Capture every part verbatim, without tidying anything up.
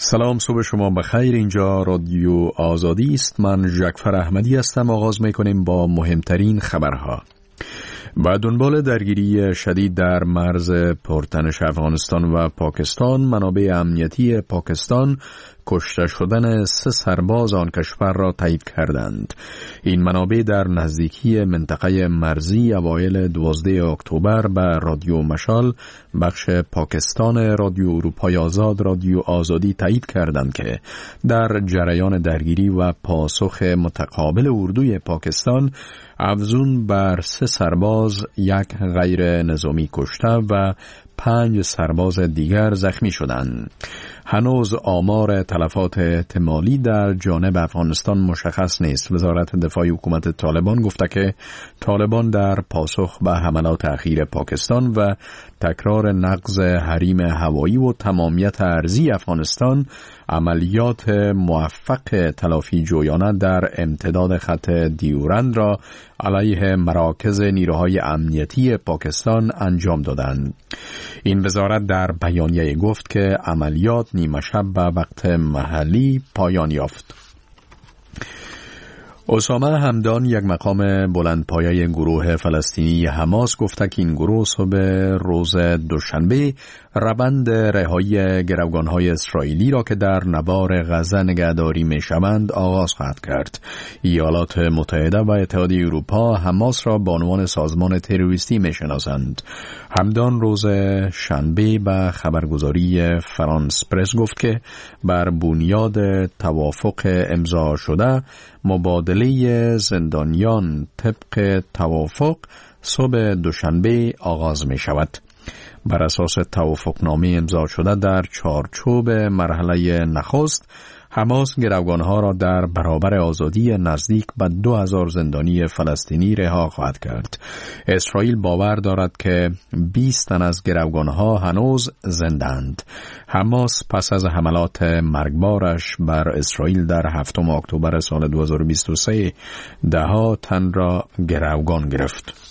سلام، صبح شما بخیر. اینجا رادیو آزادی است. من جعفر احمدی هستم. آغاز میکنیم با مهمترین خبرها. با دنبال درگیری شدید در مرز پرتنش افغانستان و پاکستان، منابع امنیتی پاکستان کشته شدن سه سرباز آن کشور را تایید کردند. این منابع در نزدیکی منطقه مرزی اوایل دوازده اکتبر به رادیو مشال بخش پاکستان رادیو اروپای آزاد رادیو آزادی تایید کردند که در جریان درگیری و پاسخ متقابل اردوی پاکستان افزون بر سه سرباز یک غیر نظامی کشته و پنج سرباز دیگر زخمی شدند. هنوز آمار تلفات احتمالی در جانب افغانستان مشخص نیست. وزارت دفاع حکومت طالبان گفته که طالبان در پاسخ به حملات اخیر پاکستان و تکرار نقض حریم هوایی و تمامیت ارضی افغانستان عملیات موفق تلافی جویانه در امتداد خط دیورند را علیه مراکز نیروهای امنیتی پاکستان انجام دادند. این وزارت در بیانیه گفت که عملیات نیمه شب به وقت محلی پایان یافت. اسامه همدان، یک مقام بلندپایه گروه فلسطینی حماس، گفته که این گروه صبح روز دوشنبه روند رهایی گروگان‌های اسرائیلی را که در نوار غزه نگهداری می‌شوند آغاز خواهد کرد. ایالات متحده و اتحادیه اروپا حماس را به عنوان سازمان تروریستی می‌شناسند. همدان روز شنبه به خبرگزاری فرانس پرس گفت که بر بنیاد توافق امضا شده مبادله زندانیان طبق توافق صبح دوشنبه آغاز می شود. بر اساس توافقنامه امضا شده در چارچوب مرحله نخست، حماس گروگانها را در برابر آزادی نزدیک به دو هزار زندانی فلسطینی رها خواهد کرد. اسرائیل باور دارد که بیست تن از گروگانها هنوز زنده‌اند. حماس پس از حملات مرگبارش بر اسرائیل در هفتم اکتبر سال دو هزار و بیست و سه ده ها تن را گروگان گرفت.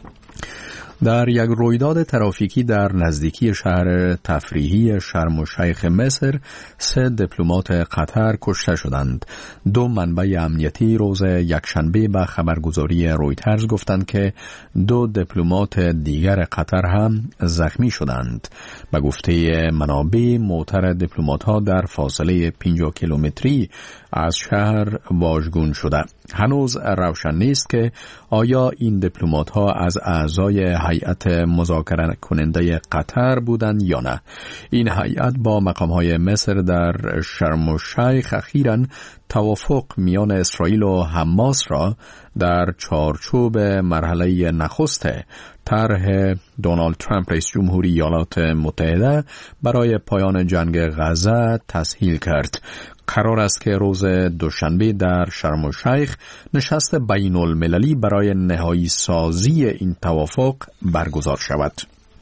در یک رویداد ترافیکی در نزدیکی شهر تفریحی شرم الشیخ مصر، سه دیپلمات قطر کشته شدند. دو منبع امنیتی روز یکشنبه به خبرگزاری رویترز گفتند که دو دیپلمات دیگر قطر هم زخمی شدند. به گفته منابع، موتر دیپلمات‌ها در فاصله پنجاه کیلومتری از شهر واژگون شده. هنوز روشن نیست که آیا این دیپلمات‌ها از اعضای هیئت مذاکره کننده قطر بودند یا نه. این هیئت با مقام‌های مصر در شرم الشیخ اخیراً توافق میان اسرائیل و حماس را در چارچوب مرحله نخست طرح دونالد ترامپ رئیس جمهوری ایالات متحده برای پایان جنگ غزه تسهیل کرد. قرار است که روز دوشنبه در شرم الشیخ نشست بین المللی برای نهایی سازی این توافق برگزار شود.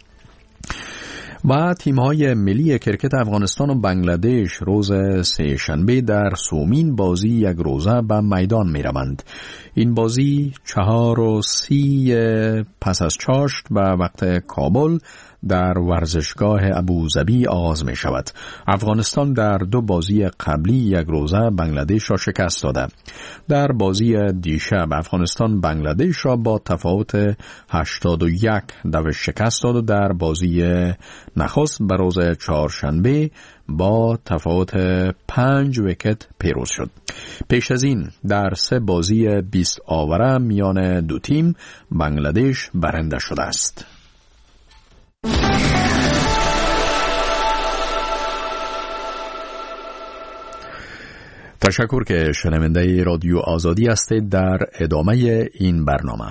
و تیم‌های ملی کرکت افغانستان و بنگلادش روز سه شنبه در سومین بازی یک روزه به میدان می‌روند. این بازی چهار و سی پس از چاشت به وقت کابل در ورزشگاه ابوظبی آغاز می شود. افغانستان در دو بازی قبلی یک روزه بنگلادش را شکست داده. در بازی دیشب افغانستان بنگلادش را با تفاوت هشتاد و یک دو شکست داد و در بازی نخست به روز چهارشنبه با تفاوت پنج ویکت پیروز شد. پیش از این در سه بازی بیست آوره میان دو تیم بنگلادش برنده شده است. تشکر که شنونده رادیو آزادی هستید. در ادامه این برنامه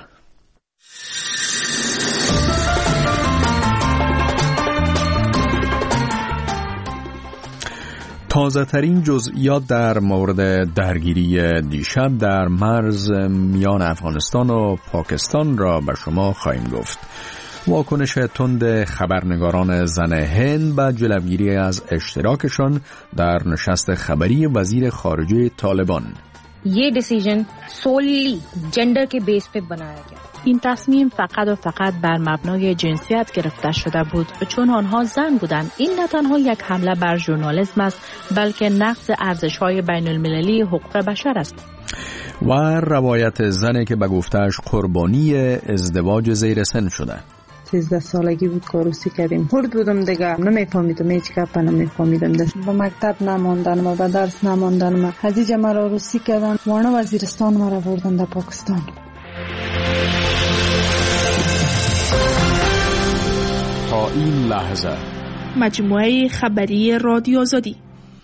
تازه ترین جزئیات در مورد درگیری دیشب در مرز میان افغانستان و پاکستان را به شما خواهیم گفت. واکنش تند خبرنگاران زن هند به جلوگیری از اشتراکشان در نشست خبری وزیر خارجه طالبان. ये decision solely gender के base पे बनाया गया. این تصمیم فقط و فقط بر مبنای جنسیت گرفته شده بود چون آنها زن بودند. این نه تنها یک حمله بر ژورنالیسم است بلکه نقض ارزش‌های بین‌المللی حقوق بشر است. و روایت زنی که به گفته‌اش قربانی ازدواج زیر سن شده. سیزده سالگی بود که عروسی کردیم. خرد بودم دیگه، نمیفهمیدم هیچ گپ نمیفهمیدم. به مکتب نماندن و به درس نماندن و از اینجا مرا عروسی کردن. وانه وزیرستان مرا بردن در پاکستان. تا این لحظه مجموعه خبری رادیو آزادی.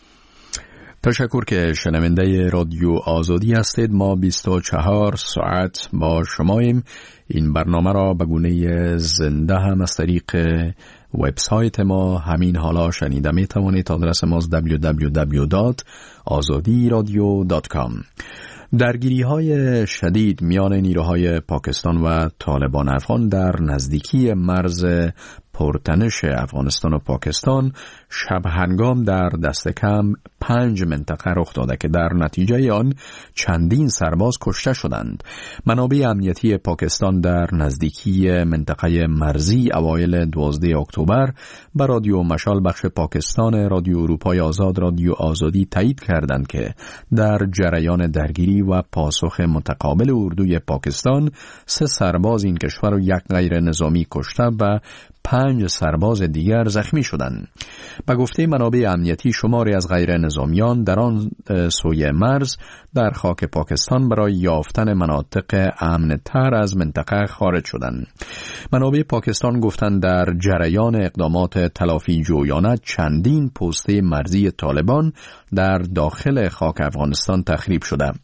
تشکر که شنونده رادیو آزادی هستید. ما بیست و چهار ساعت با شماییم. این برنامه را به گونه زنده هم از طریق وبسایت ما همین حالا شنیده می توانید. آدرس ما دبلیو دبلیو دبلیو دات آزادی رادیو دات کام. درگیری های شدید میان نیروهای پاکستان و طالبان افغان در نزدیکی مرز پرتنش افغانستان و پاکستان شب هنگام در دست کم پنج منطقه رخ داده که در نتیجه آن چندین سرباز کشته شدند. منابع امنیتی پاکستان در نزدیکی منطقه مرزی اوایل دوازده اکتبر به رادیو مشال بخش پاکستان رادیو اروپای آزاد رادیو آزادی تایید کردند که در جریان درگیری و پاسخ متقابل اردوی پاکستان سه سرباز این کشور و یک غیر نظامی کشته و پنج سرباز دیگر زخمی شدند. به گفته منابع امنیتی شماری از غیر نظامیان در آن سوی مرز در خاک پاکستان برای یافتن مناطق امن تر از منطقه خارج شدند. منابع پاکستان گفتند در جریان اقدامات تلافی جویانه چندین پسته مرزی طالبان در داخل خاک افغانستان تخریب شده.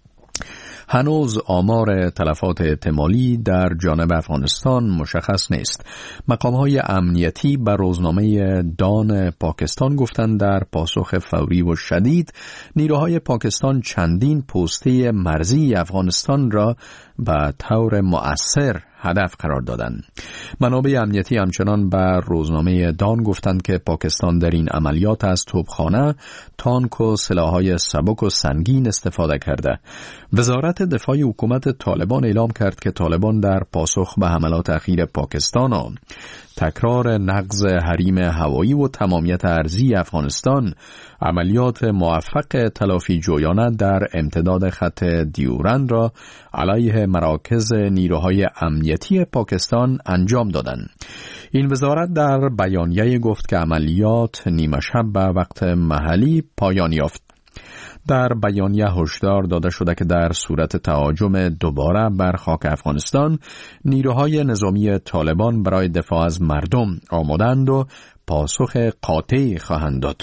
هنوز آمار تلفات احتمالی در جانب افغانستان مشخص نیست. مقام‌های امنیتی به روزنامه دان پاکستان گفتند در پاسخ فوری و شدید نیروهای پاکستان چندین پسته مرزی افغانستان را به طور مؤثر هدف قرار دادند. منابع امنیتی همچنان بر روزنامه دان گفتند که پاکستان در این عملیات از توپخانه، تانک و سلاح‌های سبک و سنگین استفاده کرده. وزارت دفاع حکومت طالبان اعلام کرد که طالبان در پاسخ به حملات اخیر پاکستان و تکرار نقض حریم هوایی و تمامیت ارضی افغانستان عملیات موفق تلافی جویانه در امتداد خط دیورند را علیه مراکز نیروهای امنیتی پاکستان انجام دادند. این وزارت در بیانیه گفت که عملیات نیمه شب به وقت محلی پایان یافت. در بیانیه هشدار داده شده که در صورت تهاجم دوباره بر خاک افغانستان نیروهای نظامی طالبان برای دفاع از مردم آمادند و پاسخ قاطعی خواهند داد.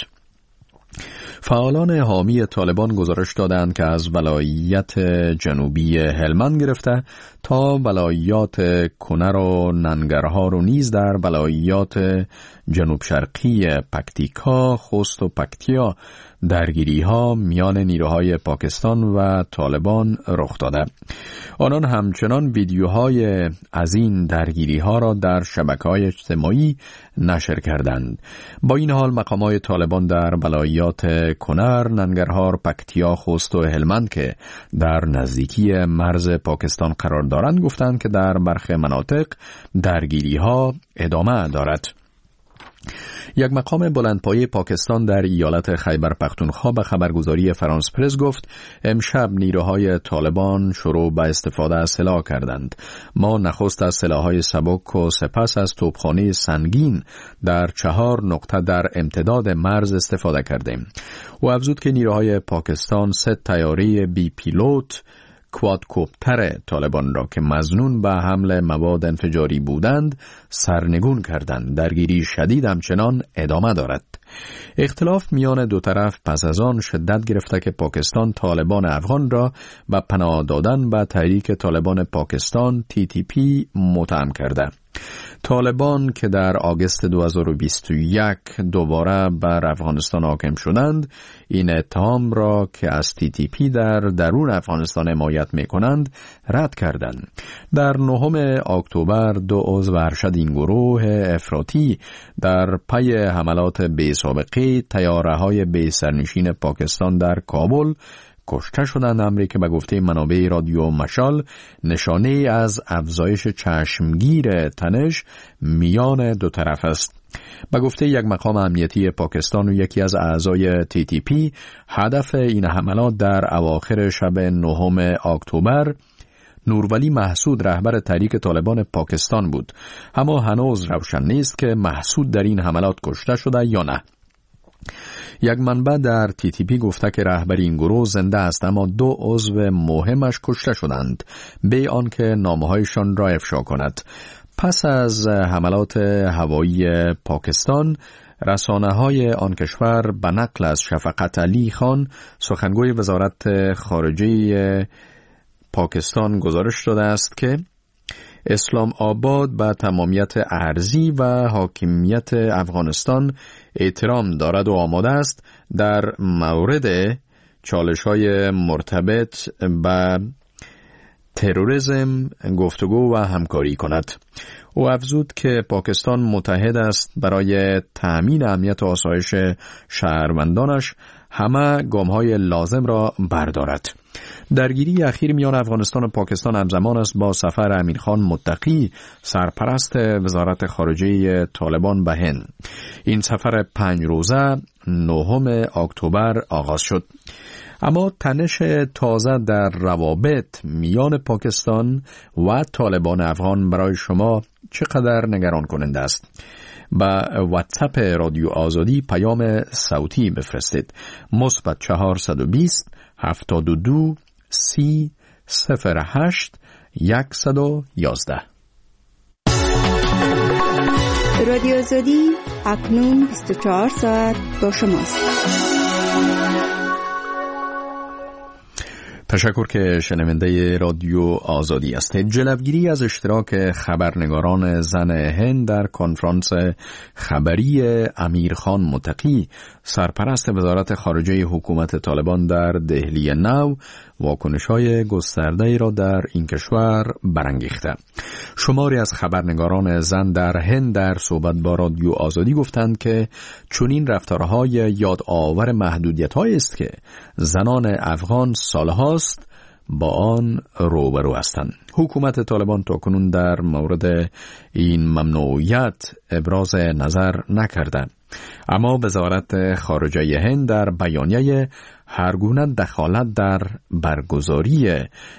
فعالان حامی طالبان گزارش دادند که از ولایت جنوبی هلمند گرفته تا ولایات کنر و ننگرهار و نیز در ولایات جنوب شرقی پکتیکا، خوست و پکتیا درگیری ها میان نیروهای پاکستان و طالبان رخ داده. آنان همچنان ویدیوهای از این درگیری ها را در شبکه‌های اجتماعی نشر کردند. با این حال مقامات طالبان در ولایات کنر، ننگرهار، پکتیا، خوست و هلمند که در نزدیکی مرز پاکستان قرار دارند گفتند که در برخی مناطق درگیری ها ادامه دارد. یک مقام بلندپایه پاکستان در ایالت خیبر پختونخوا به خبرگزاری فرانس پرس گفت امشب نیروهای طالبان شروع به استفاده از سلاح کردند. ما نخست از سلاح‌های سبک و سپس از توپخانه سنگین در چهار نقطه در امتداد مرز استفاده کردیم. او افزود که نیروهای پاکستان سه طیاره بی پیلوت کوادکوپتر طالبان را که مظنون به حمل مواد انفجاری بودند سرنگون کردند. درگیری شدید همچنان ادامه دارد. اختلاف میان دو طرف پس از آن شدت گرفته که پاکستان طالبان افغان را به پناه دادن به تحریک طالبان پاکستان تی تی پی متهم کرده. طالبان که در آگوست دو هزار و بیست و یک دوباره بر افغانستان حاکم شدند این اتهام را که از تی تی پی در درون افغانستان حمایت می‌کنند رد کردند. در نهم اکتبر دو عضو ارشد این گروه افراطی در پی حملات بی سابقه طیاره‌های بی سرنشین پاکستان در کابل کشته شدند، امری که به گفته منابع رادیو مشال نشانه از افزایش چشمگیر تنش میان دو طرف است. به گفته یک مقام امنیتی پاکستان و یکی از اعضای تی تی پی، هدف این حملات در اواخر شب نهم اکتبر نورولی محسود رهبر تحریک طالبان پاکستان بود، اما هنوز روشن نیست که محسود در این حملات کشته شده یا نه. یک منبع در تی تی پی گفته که رهبر این گروه زنده است، اما دو عضو مهمش کشته شدند به آنکه نامه‌هایشان را افشا کند. پس از حملات هوایی پاکستان، رسانه‌های آن کشور به نقل از شفقت علی خان، سخنگوی وزارت خارجه پاکستان، گزارش داده است که اسلام آباد به تمامیت ارضی و حاکمیت افغانستان احترام دارد و آماده است در مورد چالش‌های مرتبط به تروریسم گفتگو و همکاری کند. او افزود که پاکستان متحد است برای تأمین امنیت و آسایش شهروندانش همه گام‌های لازم را بردارد. درگیری اخیر میان افغانستان و پاکستان همزمان است با سفر امیرخان متقی، سرپرست وزارت خارجه طالبان به هند. این سفر پنج روزه نهم اکتبر آغاز شد. اما تنش تازه در روابط میان پاکستان و طالبان افغان برای شما چقدر نگران کننده است؟ با واتساپ رادیو آزادی پیام صوتی بفرستید. مثبت چهارصد و بیست هفتاد و دو سی صفر هشت صد و یازده. رادیو آزادی اکنون بیست و چهار ساعت با شماست. تشکر که شنونده رادیو آزادی هستید. جلوگیری از اشتراک خبرنگاران زن هند در کنفرانس خبری امیرخان متقی، سرپرست وزارت خارجه حکومت طالبان در دهلی نو، واکنش‌های گسترده‌ای را در این کشور برانگیخته. شماری از خبرنگاران زن در هند در صحبت با رادیو آزادی گفتند که چنین رفتارهای یادآور محدودیت‌هایی است که زنان افغان سالهاست با آن روبرو هستند. حکومت طالبان تاکنون در مورد این ممنوعیت ابراز نظر نکرده، اما وزارت خارجه هند در بیانیه هرگونه دخالت در برگزاری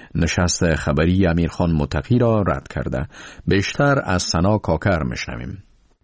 نشست خبری امیرخان متقی را رد کرده. بیشتر از سنا کاکر میشنویم.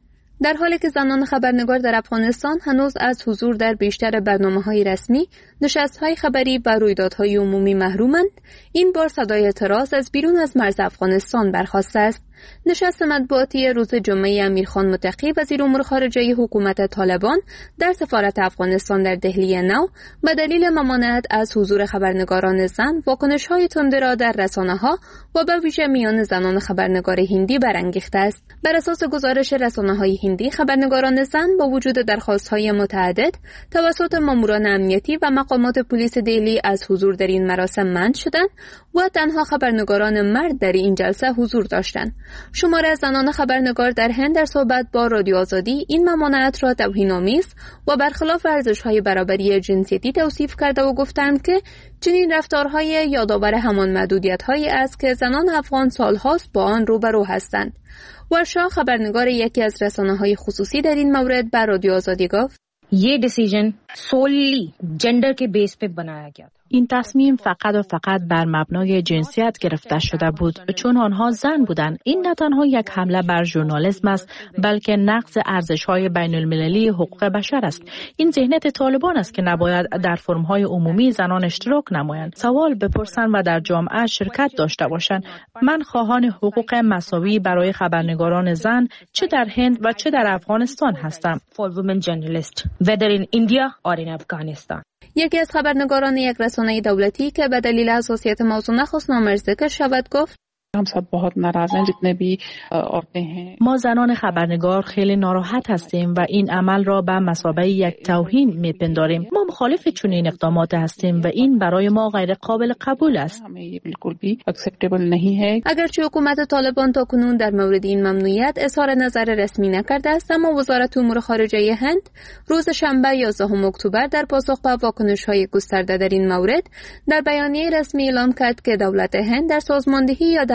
در حالی که زنان خبرنگار در افغانستان هنوز از حضور در بیشتر برنامه‌های رسمی، نشست‌های خبری و رویدادهای عمومی محرومند، این بار صدای اعتراض از بیرون از مرز افغانستان برخاسته است. نشست مطبوعاتی روز جمعه امیرخان متقی وزیر امور خارجه حکومت طالبان در سفارت افغانستان در دهلی نو به دلیل ممانعت از حضور خبرنگاران زن، واکنش‌های تنده را در رسانه‌ها و به ویژه میان زنان خبرنگار هندی برانگیخته است. بر اساس گزارش رسانه‌های هندی، خبرنگاران زن با وجود درخواست‌های متعدد توسط ماموران امنیتی و مقامات پلیس دهلی از حضور در این مراسم منع شدند و تنها خبرنگاران مرد در این جلسه حضور داشتند. شماره از زنان خبرنگار در هند در صحبت با رادیو آزادی این ممانعت را توهین‌آمیز و برخلاف ارزش‌های برابری جنسیتی توصیف کرده و گفتند که چنین رفتارهای یادآور همان محدودیت‌هایی است که زنان افغان سال‌هاست با آن روبرو هستند. ورشا خبرنگار یکی از رسانه‌های خصوصی در این مورد بر رادیو آزادی گفت: ये डिसीजन सोली जेंडर के बेस पे बनाया गया था. این تصمیم فقط و فقط بر مبنای جنسیت گرفته شده بود، چون آنها زن بودند. این نه تنها یک حمله بر ژورنالیسم است، بلکه نقض ارزش‌های بین‌المللی حقوق بشر است. این ذهنیت طالبان است که نباید در فرم‌های عمومی زنان اشتراک نمایند، سوال بپرسند و در جامعه شرکت داشته باشند. من خواهان حقوق مساوی برای خبرنگاران زن چه در هند و چه در افغانستان هستم. For women journalists, whether in India or in Afghanistan. یکی از خبرنگاران یک رسانه دولتی که به دلیل حساسیت موضوع نخواست نامرزده شود گفت: हम सब बहुत नाराज हैं जितने भी औरतें हैं. ما زنان خبرنگار خیلی ناراحت هستیم و این عمل را به مثابه یک توهین میپنداریم. ما مخالف چنین اقدامات هستیم و این برای ما غیر قابل قبول است. हमें ये बिल्कुल भी एक्सेप्टेबल नहीं है. اگرچه حکومت طالبان تاکنون در مورد این ممنوعیت اظهار نظر رسمی نکرده است، اما وزارت امور خارجه هند روز شنبه یازدهم اکتبر در پاسخ به واکنش‌های گسترده در این مورد در بیانیه رسمی اعلام کرد که دولت هند در سازماندهی یا